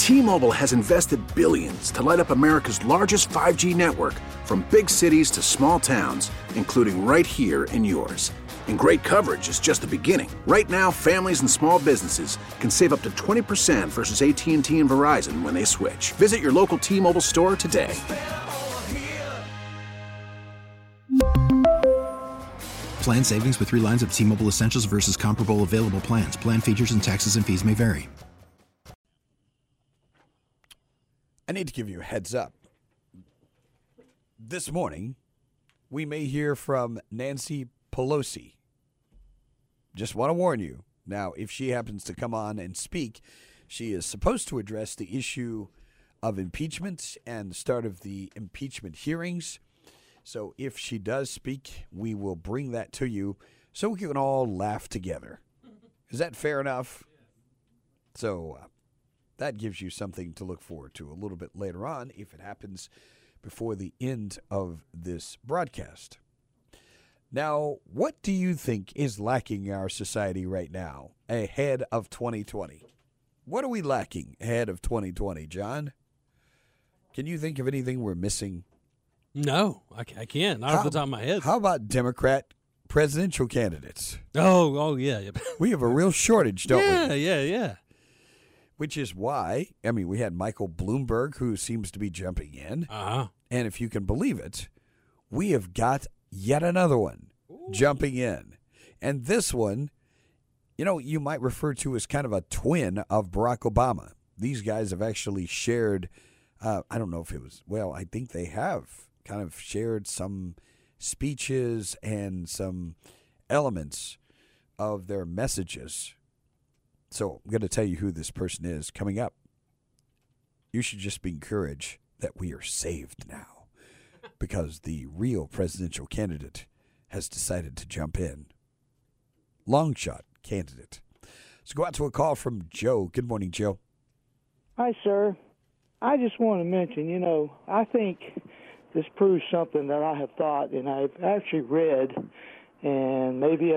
T-Mobile has invested billions to light up America's largest 5G network, from big cities to small towns, including right here in yours. And great coverage is just the beginning. Right now, families and small businesses can save up to 20% versus AT&T and Verizon when they switch. Visit your local T-Mobile store today. Plan savings with 3 lines of T-Mobile Essentials versus comparable available plans. Plan features and taxes and fees may vary. I need to give you a heads up. This morning, we may hear from Nancy Pelosi. Just want to warn you. Now, if she happens to come on and speak, she is supposed to address the issue of impeachment and the start of the impeachment hearings. So if she does speak, we will bring that to you so we can all laugh together. Is that fair enough? So that gives you something to look forward to a little bit later on if it happens before the end of this broadcast. Now, what do you think is lacking in our society right now ahead of 2020? What are we lacking ahead of 2020, John? Can you think of anything we're missing? No, I can't. Not off the top of my head. How about Democrat presidential candidates? Oh, yeah. We have a real shortage, don't we? Yeah. Which is why, we had Michael Bloomberg, who seems to be jumping in. Uh-huh. And if you can believe it, we have got yet another one jumping in. And this one, you might refer to as kind of a twin of Barack Obama. These guys have actually shared, I don't know if it was, I think they have kind of shared some speeches and some elements of their messages. So I'm going to tell you who this person is coming up. You should just be encouraged that we are saved now because the real presidential candidate has decided to jump in. Long shot candidate. Let's go out to a call from Joe. Good morning, Joe. Hi, sir. I just want to mention, I think this proves something that I have thought and I've actually read, and maybe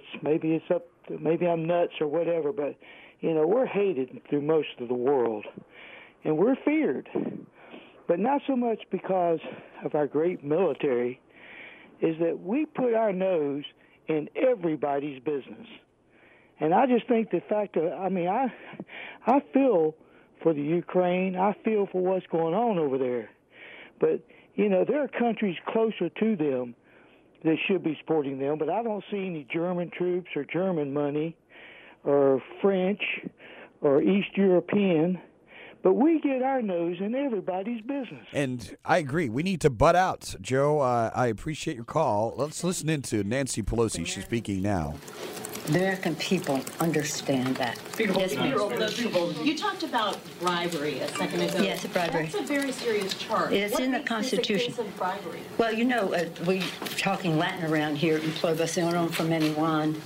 I'm nuts or whatever, but we're hated through most of the world, and we're feared, but not so much because of our great military, is that we put our nose in everybody's business. And I just think the fact of, I feel for the Ukraine, I feel for what's going on over there, but there are countries closer to them that should be supporting them, but I don't see any German troops or German money or French or East European, but we get our nose in everybody's business. And I agree. We need to butt out. Joe, I appreciate your call. Let's listen into Nancy Pelosi. She's speaking now. American people understand that. Yes, you talked about bribery a second ago. Yes, bribery. That's a very serious charge. It's in the Constitution. What makes this a case of bribery? Well, we talking Latin around here, improvisación from anyone.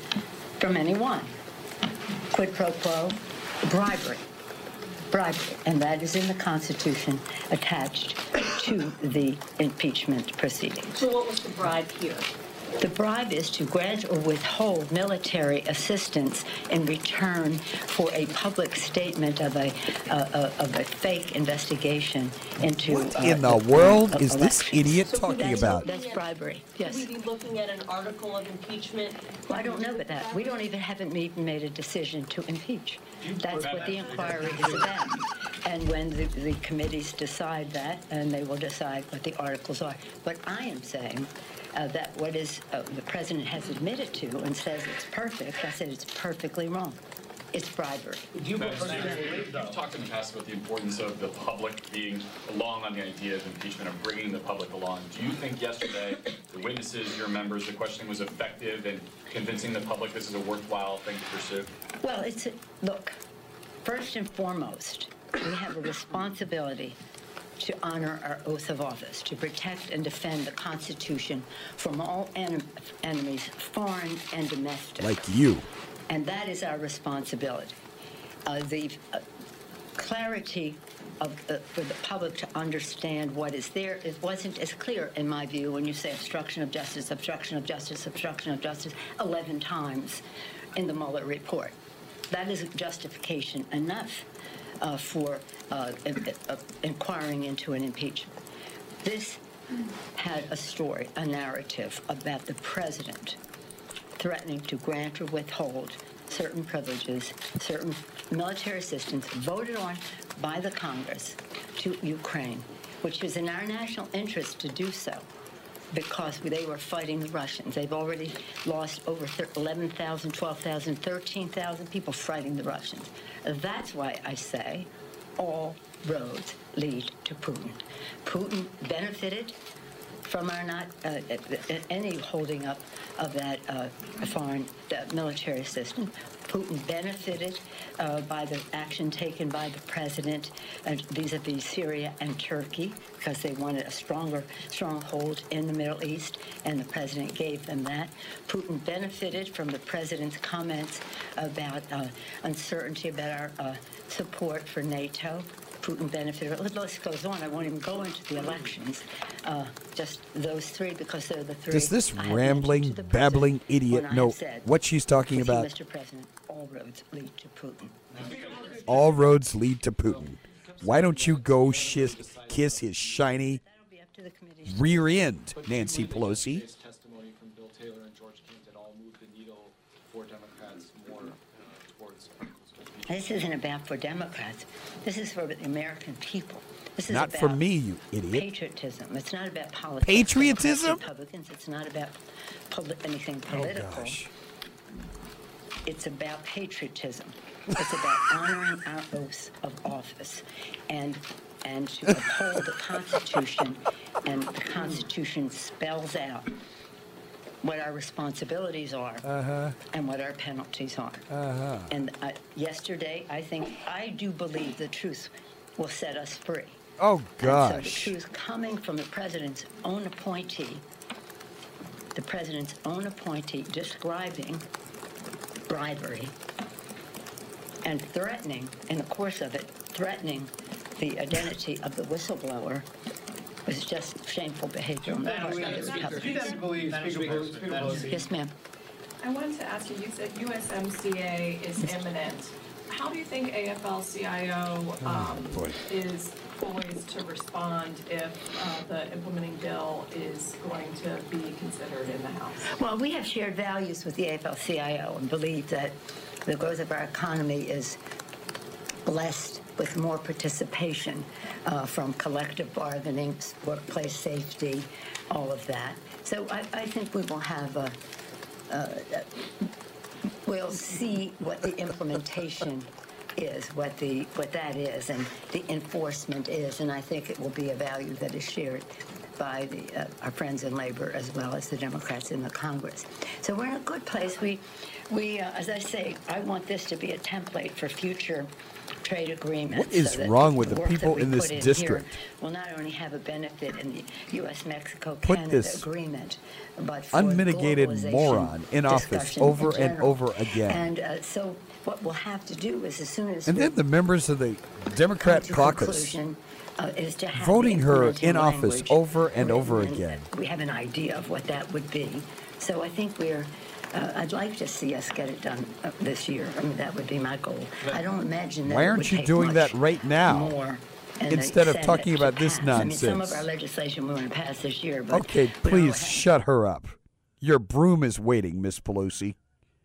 Quid pro quo, bribery. And that is in the Constitution attached to the impeachment proceedings. So what was the bribe here? The bribe is to grant or withhold military assistance in return for a public statement of a fake investigation into. What in the world is this idiot talking about? That's bribery. Yes. Should we be looking at an article of impeachment? Well, I don't know about that. We haven't even made a decision to impeach. That's what the inquiry is about. And when the committees decide that, and they will decide what the articles are. But I am saying that what is the president has admitted to and says it's perfect, I said it's perfectly wrong. It's bribery. You've talked in the past about the importance of the public being along on the idea of impeachment, of bringing the public along. Do you think yesterday the witnesses, your members, the questioning was effective in convincing the public this is a worthwhile thing to pursue? Well, look, first and foremost, we have a responsibility to honor our oath of office, to protect and defend the Constitution from all enemies, foreign and domestic. Like you. And that is our responsibility. The clarity for the public to understand what is there, it wasn't as clear, in my view, when you say obstruction of justice, obstruction of justice, obstruction of justice, 11 times in the Mueller report. That isn't justification enough for inquiring into an impeachment. This had a story, a narrative about the president threatening to grant or withhold certain privileges, certain military assistance voted on by the Congress to Ukraine, which is in our national interest to do so because they were fighting the Russians. They've already lost over 11,000, 12,000, 13,000 people fighting the Russians. That's why I say all roads lead to Putin. Putin benefited from our not any holding up of that foreign military assistance. Putin benefited by the action taken by the president vis-a-vis Syria and Turkey because they wanted a stronghold in the Middle East, and the president gave them that. Putin benefited from the president's comments about uncertainty about our support for NATO. Putin benefited. The list goes on. I won't even go into the elections. Just those three, because they're the three. Does this rambling, babbling idiot know what she's talking about? Mr. President, all roads lead to Putin. All roads lead to Putin. Why don't you go kiss his shiny rear end, Nancy Pelosi? Testimony from Bill Taylor and George King that all moved the needle for Democrats more towards. This isn't about for Democrats. This is for the American people. This is not about for me, you idiot. Patriotism. It's not about politics. Patriotism? Republicans. It's not about anything political. Oh, gosh. It's about patriotism. It's about honoring our oaths of office and to uphold the Constitution. And the Constitution spells out what our responsibilities are and what our penalties are. And yesterday, I do believe the truth will set us free. Oh, gosh. And so the truth coming from the president's own appointee, describing bribery and threatening, in the course of it, threatening the identity of the whistleblower was just shameful behavior on the part of the Republicans. Yes, ma'am. I wanted to ask you, you said USMCA is imminent. How do you think AFL-CIO is poised to respond if the implementing bill is going to be considered in the House? Well, we have shared values with the AFL-CIO and believe that the growth of our economy is blessed with more participation from collective bargaining, workplace safety, all of that. So I think we will have we'll see what the implementation is, what that is, and the enforcement is, and I think it will be a value that is shared by our friends in labor as well as the Democrats in the Congress. So we're in a good place. We as I say, I want this to be a template for future trade agreements. What is wrong with the people in this district? Will not only have a benefit in the U.S.-Mexico-Canada agreement, but for unmitigated globalization moron in office over and over again. And so what we'll have to do is, as soon as then the members of the Democrat caucus is to have voting her in office language, over and over again. We have an idea of what that would be. So I think I'd like to see us get it done this year. I mean, that would be my goal. I don't imagine that. Why aren't you doing that right now? Instead of talking about this nonsense. I mean, some of our legislation we want to pass this year. But okay, please shut her up. Your broom is waiting, Miss Pelosi.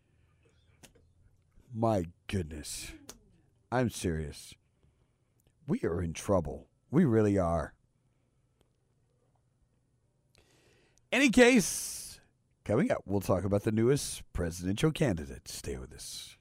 My goodness. I'm serious. We are in trouble. We really are. Any case, coming up, we'll talk about the newest presidential candidate. Stay with us.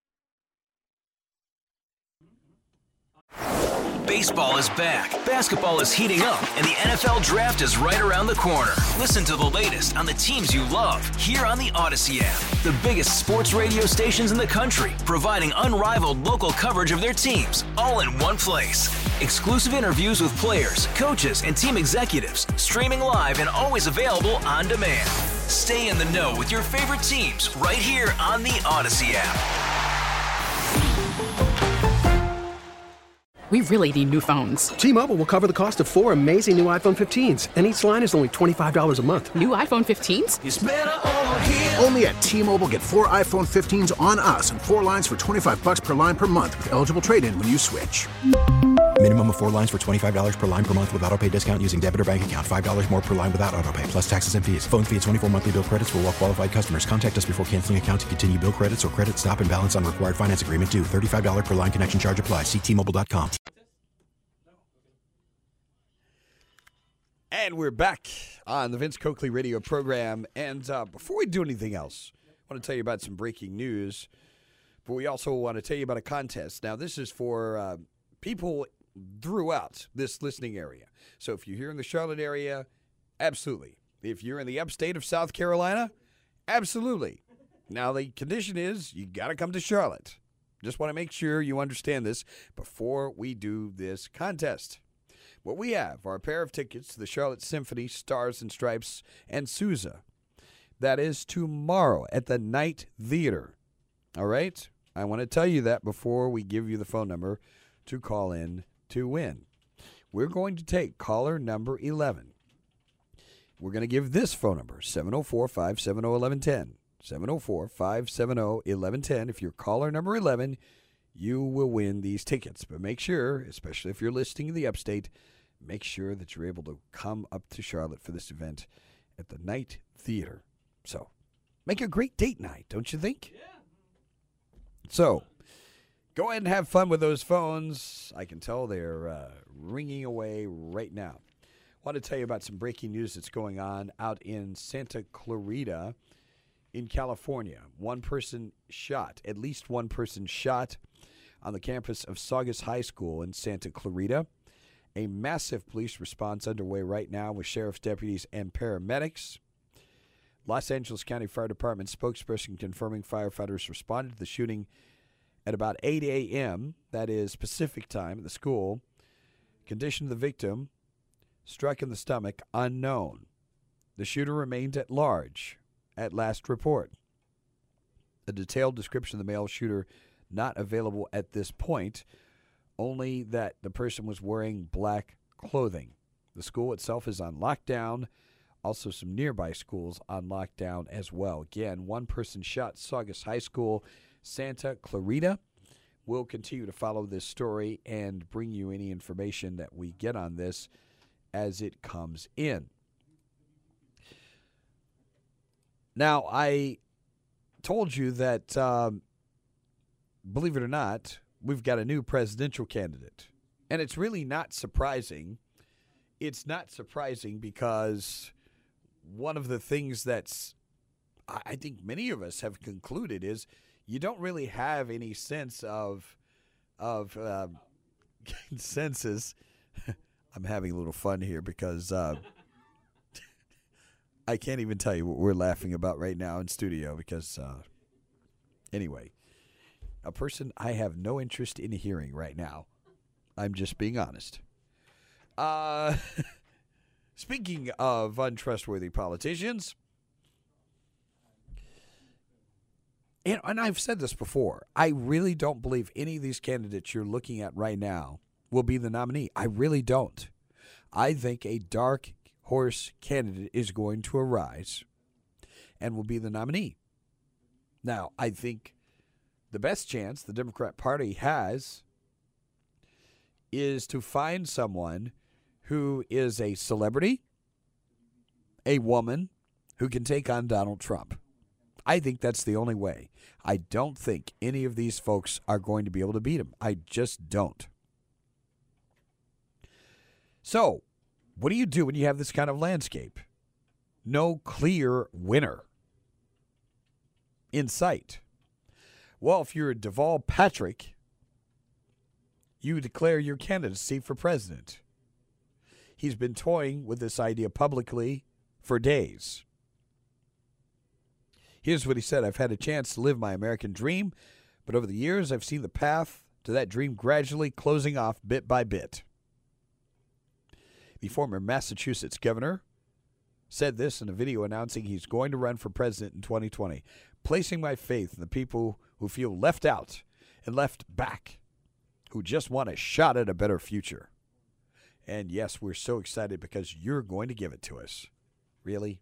Baseball is back, basketball is heating up, and the NFL Draft is right around the corner. Listen to the latest on the teams you love here on the Odyssey app. The biggest sports radio stations in the country, providing unrivaled local coverage of their teams, all in one place. Exclusive interviews with players, coaches, and team executives, streaming live and always available on demand. Stay in the know with your favorite teams right here on the Odyssey app. We really need new phones. T-Mobile will cover the cost of 4 amazing new iPhone 15s, and each line is only $25 a month. New iPhone 15s? It's better over here. Only at T-Mobile, get 4 iPhone 15s on us and 4 lines for $25 per line per month with eligible trade-in when you switch. Minimum of 4 lines for $25 per line per month with autopay discount using debit or bank account. $5 more per line without autopay, plus taxes and fees. Phone fee at 24 monthly bill credits for well-qualified customers. Contact us before canceling account to continue bill credits or credit stop and balance on required finance agreement due. $35 per line connection charge applies. See T-Mobile.com. And we're back on the Vince Coakley radio program. And before we do anything else, I want to tell you about some breaking news. But we also want to tell you about a contest. Now, this is for people throughout this listening area. So if you're here in the Charlotte area, absolutely. If you're in the upstate of South Carolina, absolutely. Now, the condition is you got to come to Charlotte. Just want to make sure you understand this before we do this contest. What we have are a pair of tickets to the Charlotte Symphony, Stars and Stripes, and Sousa. That is tomorrow at the Night Theater. All right? I want to tell you that before we give you the phone number to call in to win. We're going to take caller number 11. We're going to give this phone number, 704-570-1110. 704-570-1110. If you're caller number 11, you will win these tickets. But make sure, especially if you're listening in the upstate, make sure that you're able to come up to Charlotte for this event at the Night Theater. So, make a great date night, don't you think? Yeah. So, go ahead and have fun with those phones. I can tell they're ringing away right now. I want to tell you about some breaking news that's going on out in Santa Clarita in California. One person shot, at least one person shot on the campus of Saugus High School in Santa Clarita. A massive police response underway right now with sheriff's deputies and paramedics. Los Angeles County Fire Department spokesperson confirming firefighters responded to the shooting at about 8 a.m., that is Pacific time, at the school. Condition of the victim, struck in the stomach, unknown. The shooter remained at large at last report. A detailed description of the male shooter not available at this point, only that the person was wearing black clothing. The school itself is on lockdown. Also some nearby schools on lockdown as well. Again, one person shot, Saugus High School, Santa Clarita. We'll continue to follow this story and bring you any information that we get on this as it comes in. Now, I told you that, believe it or not, we've got a new presidential candidate. And it's really not surprising. It's not surprising because one of the things that's, I think many of us have concluded is you don't really have any sense of consensus. I'm having a little fun here because I can't even tell you what we're laughing about right now in studio because, anyway, a person I have no interest in hearing right now. I'm just being honest. Speaking of untrustworthy politicians, and I've said this before, I really don't believe any of these candidates you're looking at right now will be the nominee. I really don't. I think a dark horse candidate is going to arise and will be the nominee. Now, I think the best chance the Democrat Party has is to find someone who is a celebrity, a woman who can take on Donald Trump. I think that's the only way. I don't think any of these folks are going to be able to beat him. I just don't. So, what do you do when you have this kind of landscape? No clear winner in sight. Well, if you're Deval Patrick, you declare your candidacy for president. He's been toying with this idea publicly for days. Here's what he said. I've had a chance to live my American dream, but over the years I've seen the path to that dream gradually closing off bit by bit. The former Massachusetts governor said this in a video announcing he's going to run for president in 2020, placing my faith in the people who feel left out and left back, who just want a shot at a better future. And yes, we're so excited because you're going to give it to us. Really?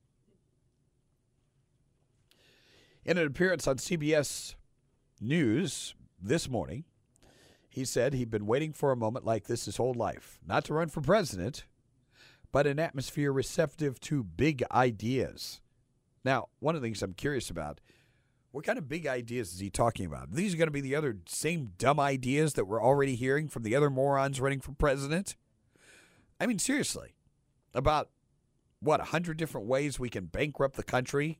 In an appearance on CBS News this morning, he said he'd been waiting for a moment like this his whole life. Not to run for president, but an atmosphere receptive to big ideas. Now, one of the things I'm curious about, what kind of big ideas is he talking about? These are going to be the other same dumb ideas that we're already hearing from the other morons running for president? I mean, seriously, about, 100 different ways we can bankrupt the country?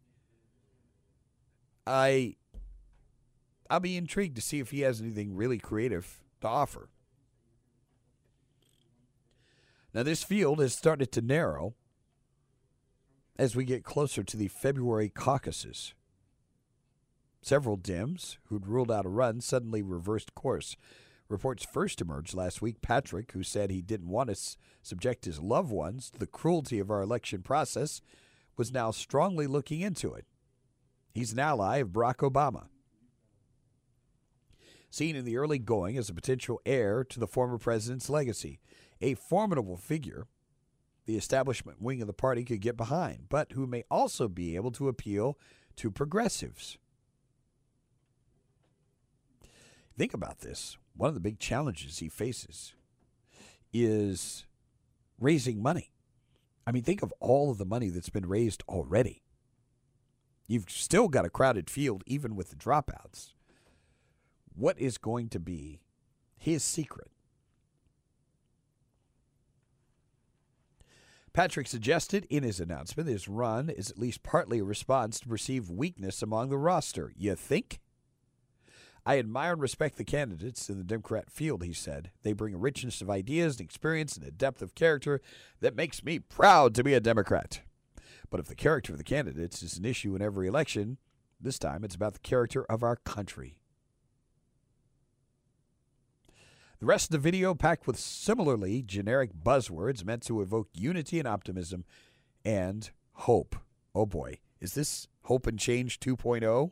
I'll be intrigued to see if he has anything really creative to offer. Now, this field has started to narrow as we get closer to the February caucuses. Several Dems who'd ruled out a run suddenly reversed course. Reports first emerged last week. Patrick, who said he didn't want to subject his loved ones to the cruelty of our election process, was now strongly looking into it. He's an ally of Barack Obama. Seen in the early going as a potential heir to the former president's legacy, a formidable figure the establishment wing of the party could get behind, but who may also be able to appeal to progressives. Think about this. One of the big challenges he faces is raising money. I mean, think of all of the money that's been raised already. You've still got a crowded field, even with the dropouts. What is going to be his secret? Patrick suggested in his announcement his run is at least partly a response to perceived weakness among the roster. You think? I admire and respect the candidates in the Democrat field, he said. They bring a richness of ideas and experience and a depth of character that makes me proud to be a Democrat. But if the character of the candidates is an issue in every election, this time it's about the character of our country. The rest of the video packed with similarly generic buzzwords meant to evoke unity and optimism and hope. Oh boy, is this Hope and Change 2.0?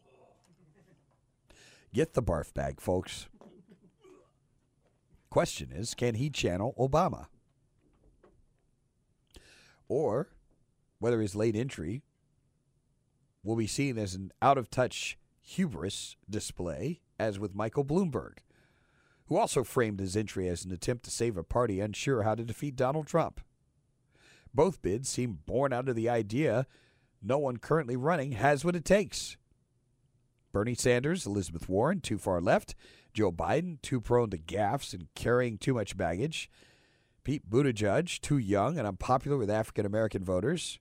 Get the barf bag, folks. Question is, can he channel Obama? Or whether his late entry will be seen as an out-of-touch hubris display, as with Michael Bloomberg, who also framed his entry as an attempt to save a party unsure how to defeat Donald Trump. Both bids seem born out of the idea no one currently running has what it takes. Bernie Sanders, Elizabeth Warren, too far left. Joe Biden, too prone to gaffes and carrying too much baggage. Pete Buttigieg, too young and unpopular with African-American voters.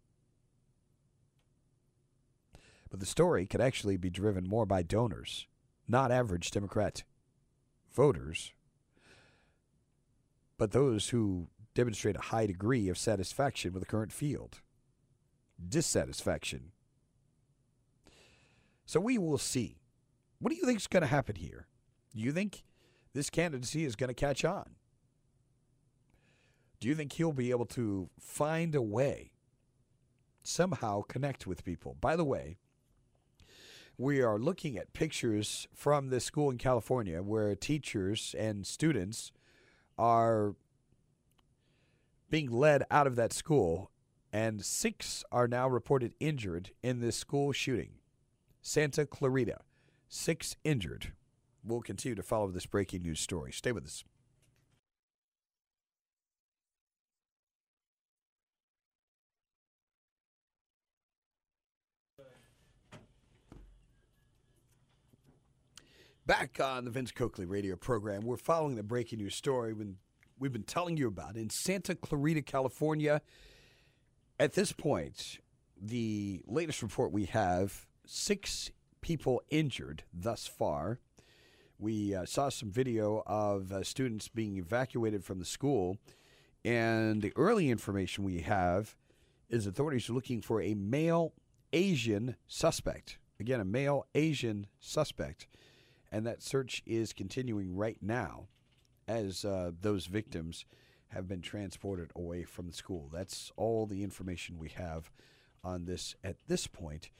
But the story could actually be driven more by donors, not average Democrat voters, but those who demonstrate a high degree of satisfaction with the current field. Dissatisfaction. So we will see. What do you think is going to happen here? Do you think this candidacy is going to catch on? Do you think he'll be able to find a way, somehow connect with people? By the way, we are looking at pictures from this school in California where teachers and students are being led out of that school, and 6 are now reported injured in this school shooting. Santa Clarita, 6 injured. We'll continue to follow this breaking news story. Stay with us. Back on the Vince Coakley radio program, we're following the breaking news story we've been telling you about in Santa Clarita, California. At this point, the latest report we have, 6 people injured thus far. We saw some video of students being evacuated from the school, and the early information we have is authorities are looking for a male Asian suspect. Again, a male Asian suspect. And that search is continuing right now as those victims have been transported away from the school. That's all the information we have on this at this point.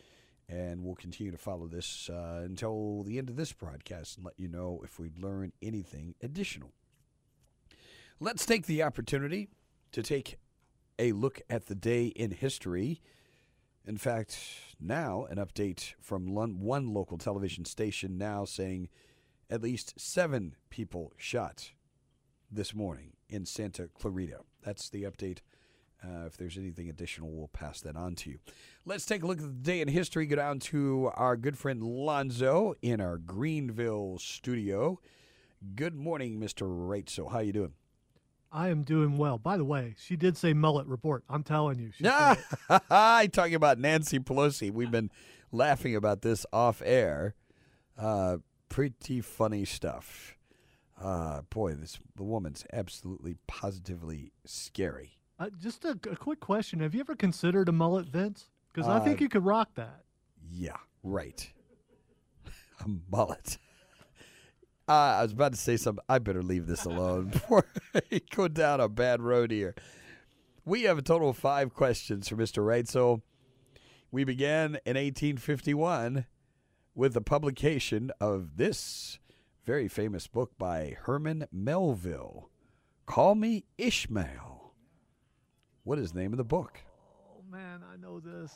And we'll continue to follow this until the end of this broadcast and let you know if we learn anything additional. Let's take the opportunity to take a look at the day in history. In fact, now an update from one local television station now saying at least 7 people shot this morning in Santa Clarita. That's the update. If there's anything additional, we'll pass that on to you. Let's take a look at the day in history. Go down to our good friend Lonzo in our Greenville studio. Good morning, Mr. Reitzel. How you doing? I am doing well. By the way, she did say mullet report. I'm telling you. I'm talking about Nancy Pelosi. We've been laughing about this off air. Pretty funny stuff. Boy, the woman's absolutely positively scary. Just a quick question. Have you ever considered a mullet, Vince? Because I think you could rock that. Yeah, right. A mullet. I was about to say something. I better leave this alone before I go down a bad road here. We have a total of 5 questions for Mr. Reitzel. We began in 1851 with the publication of this very famous book by Herman Melville, Call Me Ishmael. What is the name of the book? Oh, man, I know this.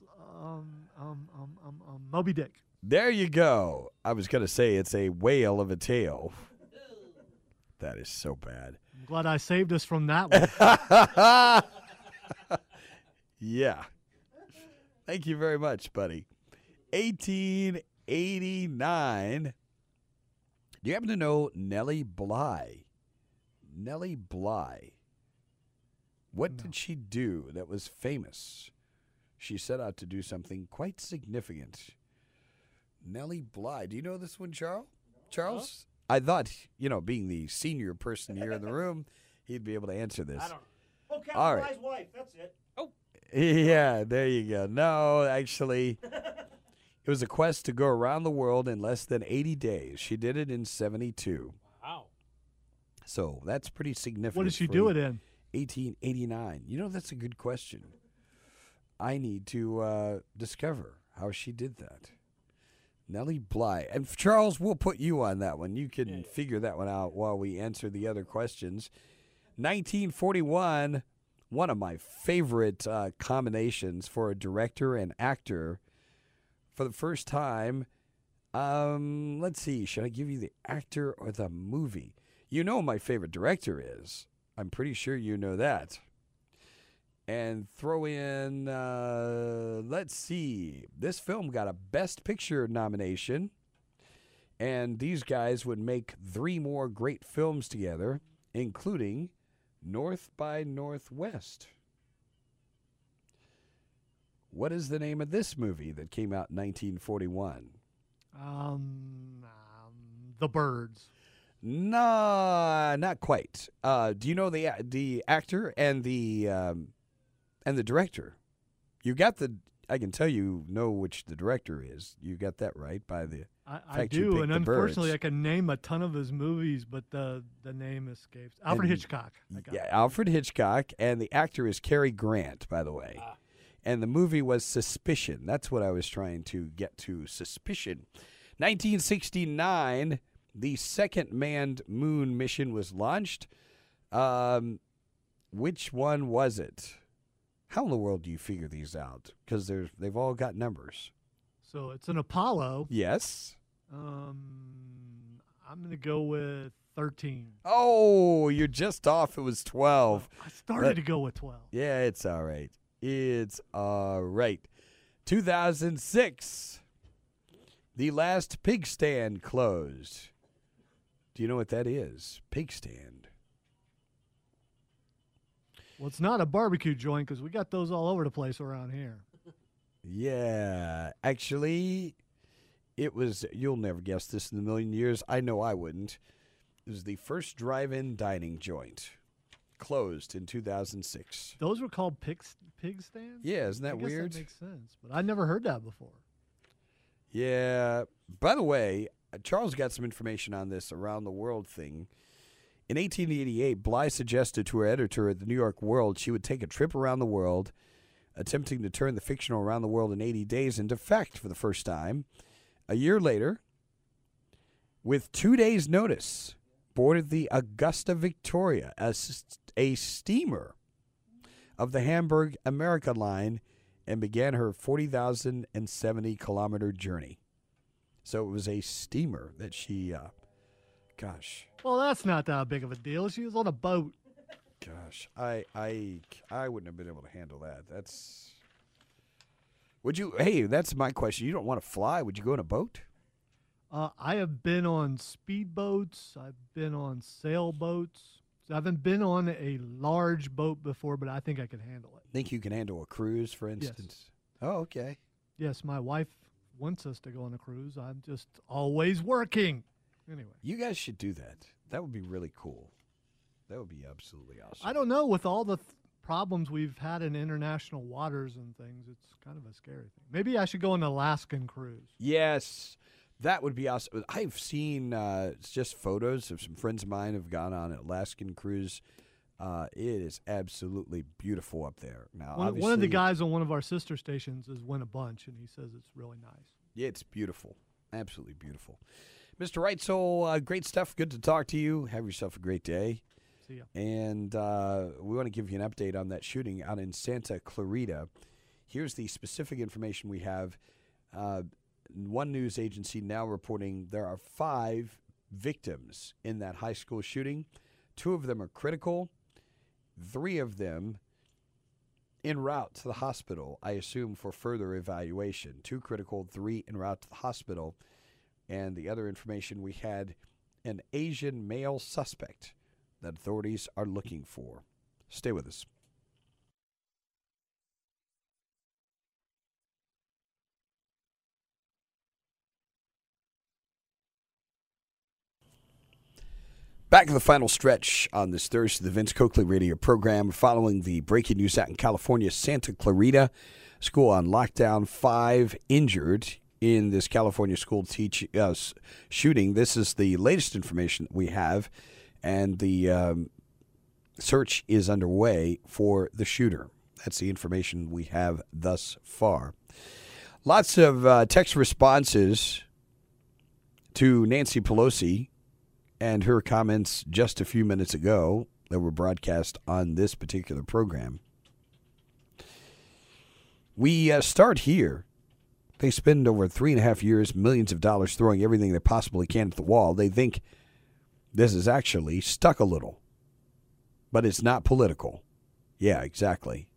Moby Dick. There you go. I was going to say it's a whale of a tale. That is so bad. I'm glad I saved us from that one. Yeah. Thank you very much, buddy. 1889. Do you happen to know Nellie Bly? Nellie Bly. What did she do that was famous? She set out to do something quite significant. Nellie Bly. Do you know this one, Charles? Charles? I thought, being the senior person here in the room, he'd be able to answer this. I don't know. Oh, Captain All right. Bly's wife. That's it. Oh. Yeah, there you go. No, actually, it was a quest to go around the world in less than 80 days. She did it in 72. Wow. So that's pretty significant. What did she do it in? 1889. That's a good question. I need to discover how she did that. Nellie Bly. And Charles, we'll put you on that one. You can figure that one out while we answer the other questions. 1941, one of my favorite combinations for a director and actor. For the first time, let's see, should I give you the actor or the movie? You know my favorite director is. I'm pretty sure you know that. And throw in, let's see, this film got a Best Picture nomination. And these guys would make 3 more great films together, including North by Northwest. What is the name of this movie that came out in 1941? The Birds. No, not quite. Do you know the actor and the director? You got the. I can tell you know which the director is. You got that right by the. I do, and unfortunately, I can name a ton of his movies, but the name escapes. Alfred Hitchcock. Alfred Hitchcock, and the actor is Cary Grant, by the way. And the movie was Suspicion. That's what I was trying to get to. Suspicion. 1969. The second manned moon mission was launched. Which one was it? How in the world do you figure these out? Because they've all got numbers. So it's an Apollo. Yes. I'm going to go with 13. Oh, you're just off. It was 12. I started to go with 12. Yeah, it's all right. It's all right. 2006. The last pig stand closed. Do you know what that is? Pig stand. Well, it's not a barbecue joint because we got those all over the place around here. Yeah. Actually, it was, you'll never guess this in a million years. I know I wouldn't. It was the first drive-in dining joint. Closed in 2006. Those were called pig stands? Yeah, isn't that I guess weird? That makes sense, but I never heard that before. Yeah. By the way, Charles got some information on this around the world thing. In 1888, Bly suggested to her editor at the New York World she would take a trip around the world attempting to turn the fictional Around the World in 80 Days into fact for the first time. A year later, with 2 days' notice, boarded the Augusta Victoria, a steamer of the Hamburg America line, and began her 40,070-kilometer journey. So it was a steamer that she, gosh. Well, that's not that big of a deal. She was on a boat. Gosh, I wouldn't have been able to handle that. Would you? Hey, that's my question. You don't want to fly. Would you go in a boat? I have been on speedboats. I've been on sailboats. I haven't been on a large boat before, but I think I can handle it. Think you can handle a cruise, for instance? Yes. Oh, okay. Yes, my wife wants us to go on a cruise. I'm just always working. Anyway. You guys should do that. That would be really cool. That would be absolutely awesome. I don't know. With all the problems we've had in international waters and things, it's kind of a scary thing. Maybe I should go on an Alaskan cruise. Yes, that would be awesome. I've seen just photos of some friends of mine who've gone on an Alaskan cruise. It is absolutely beautiful up there. Now, one of the guys on one of our sister stations has won a bunch, and he says it's really nice. Yeah, it's beautiful. Absolutely beautiful. Mr. Reitzel, great stuff. Good to talk to you. Have yourself a great day. See ya. And we want to give you an update on that shooting out in Santa Clarita. Here's the specific information we have. One news agency now reporting there are 5 victims in that high school shooting. 2 of them are critical. 3 of them en route to the hospital, I assume, for further evaluation. 2 critical, 3 en route to the hospital. And the other information, we had an Asian male suspect that authorities are looking for. Stay with us. Back in the final stretch on this Thursday, the Vince Coakley radio program, following the breaking news out in California, Santa Clarita, school on lockdown, 5 injured in this California school shooting. This is the latest information that we have, and the search is underway for the shooter. That's the information we have thus far. Lots of text responses to Nancy Pelosi and her comments just a few minutes ago that were broadcast on this particular program. We start here. They spend over 3.5 years, millions of dollars throwing everything they possibly can at the wall. They think this is actually stuck a little, but it's not political. Yeah, exactly.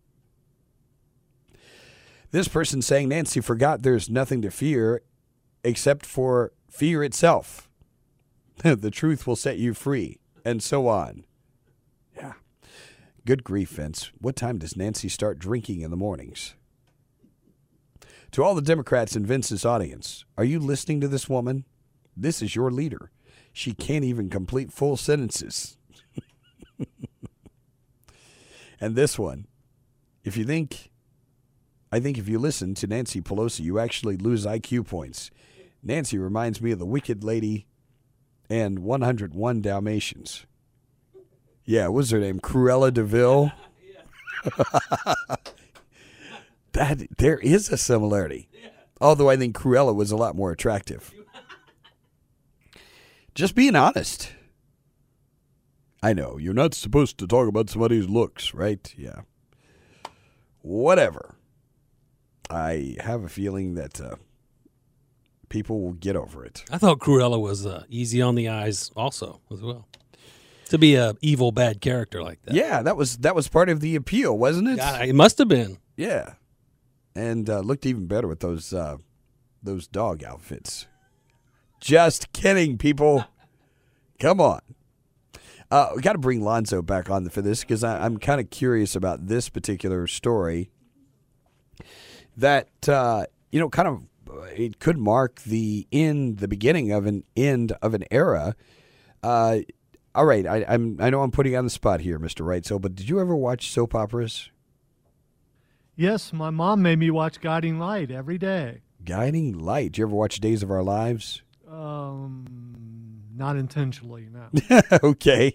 This person saying Nancy forgot there's nothing to fear except for fear itself. The truth will set you free, and so on. Yeah. Good grief, Vince. What time does Nancy start drinking in the mornings? To all the Democrats in Vince's audience, are you listening to this woman? This is your leader. She can't even complete full sentences. And this one, I think if you listen to Nancy Pelosi, you actually lose IQ points. Nancy reminds me of the wicked lady and 101 Dalmatians. Yeah, what was her name? Cruella de Vil? There is a similarity. Although I think Cruella was a lot more attractive. Just being honest. I know, you're not supposed to talk about somebody's looks, right? Yeah. Whatever. I have a feeling that people will get over it. I thought Cruella was easy on the eyes also as well. To be a evil, bad character like that. Yeah, that was part of the appeal, wasn't it? Yeah, it must have been. Yeah. And looked even better with those dog outfits. Just kidding, people. Come on. We got to bring Lonzo back on for this because I'm kind of curious about this particular story. That kind of it could mark the beginning of an end of an era. All right, I know I'm putting you on the spot here, Mr. Reitzel, but did you ever watch soap operas? Yes, my mom made me watch Guiding Light every day. Guiding Light. Did you ever watch Days of Our Lives? Not intentionally, no. Okay.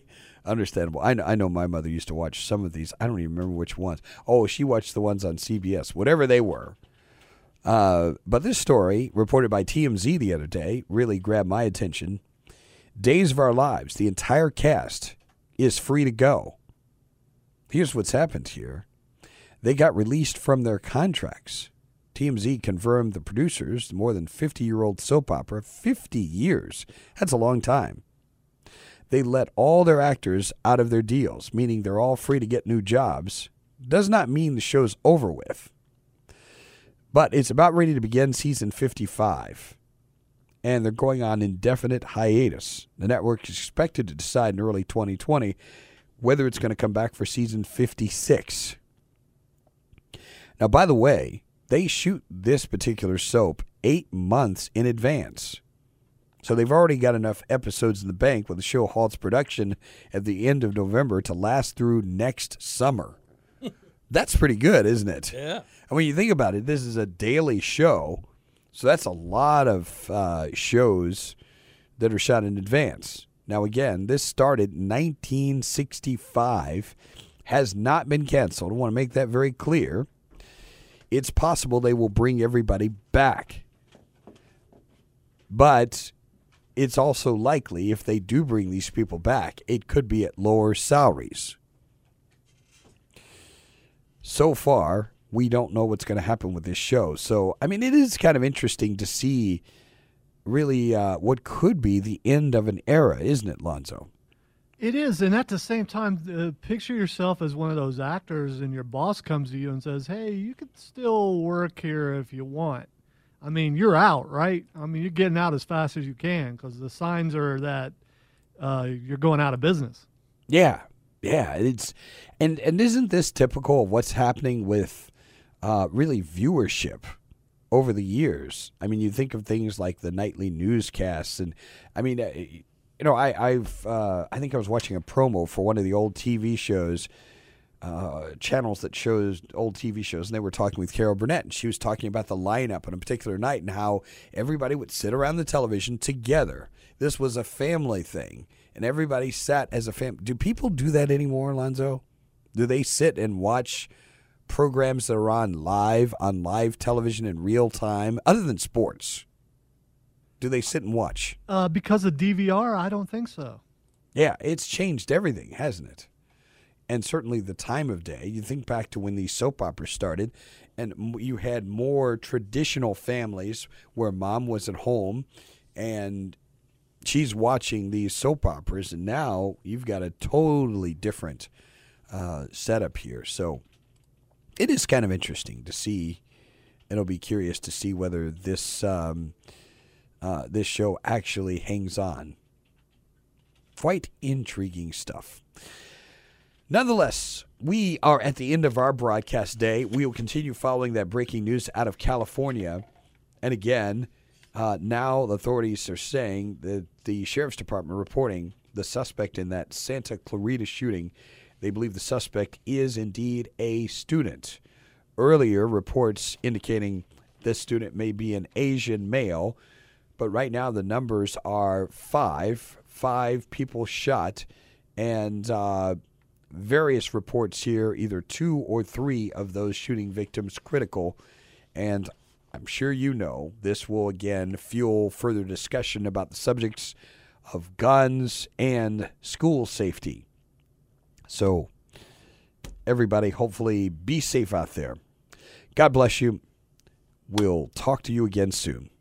Understandable. I know my mother used to watch some of these. I don't even remember which ones. Oh, she watched the ones on CBS, whatever they were. But this story, reported by TMZ the other day, really grabbed my attention. Days of Our Lives, the entire cast is free to go. Here's what's happened here. They got released from their contracts. TMZ confirmed the producers, the more than 50-year-old soap opera, 50 years. That's a long time. They let all their actors out of their deals, meaning they're all free to get new jobs. Does not mean the show's over with. But it's about ready to begin season 55. And they're going on indefinite hiatus. The network is expected to decide in early 2020 whether it's going to come back for season 56. Now, by the way, they shoot this particular soap 8 months in advance. So they've already got enough episodes in the bank when the show halts production at the end of November to last through next summer. That's pretty good, isn't it? Yeah. And when you think about it, this is a daily show, so that's a lot of shows that are shot in advance. Now, again, this started in 1965, has not been canceled. I want to make that very clear. It's possible they will bring everybody back. But it's also likely if they do bring these people back, it could be at lower salaries. So far, we don't know what's going to happen with this show. So, I mean, it is kind of interesting to see really what could be the end of an era, isn't it, Lonzo? It is, and at the same time, picture yourself as one of those actors and your boss comes to you and says, hey, you could still work here if you want. I mean, you're out, right? I mean, you're getting out as fast as you can because the signs are that you're going out of business. Yeah, it's and isn't this typical of what's happening with really viewership over the years? I mean, you think of things like the nightly newscasts, and I mean, I think I was watching a promo for one of the old TV shows. Channels that shows old TV shows, and they were talking with Carol Burnett, and she was talking about the lineup on a particular night and how everybody would sit around the television together. This was a family thing, and everybody sat as a family. Do people do that anymore, Alonzo? Do they sit and watch programs that are on live television in real time, other than sports? Do they sit and watch? Because of DVR, I don't think so. Yeah, it's changed everything, hasn't it? And certainly the time of day. You think back to when these soap operas started, and you had more traditional families where mom was at home and she's watching these soap operas, and now you've got a totally different setup here. So it is kind of interesting to see, and I'll be curious to see whether this this show actually hangs on. Quite intriguing stuff. Nonetheless, we are at the end of our broadcast day. We will continue following that breaking news out of California. And again, now the authorities are saying that the Sheriff's Department reporting the suspect in that Santa Clarita shooting. They believe the suspect is indeed a student. Earlier, reports indicating this student may be an Asian male. But right now, the numbers are 5 people shot, and various reports here, either 2 or 3 of those shooting victims critical. And I'm sure you know this will again fuel further discussion about the subjects of guns and school safety. So everybody, hopefully be safe out there. God bless you. We'll talk to you again soon.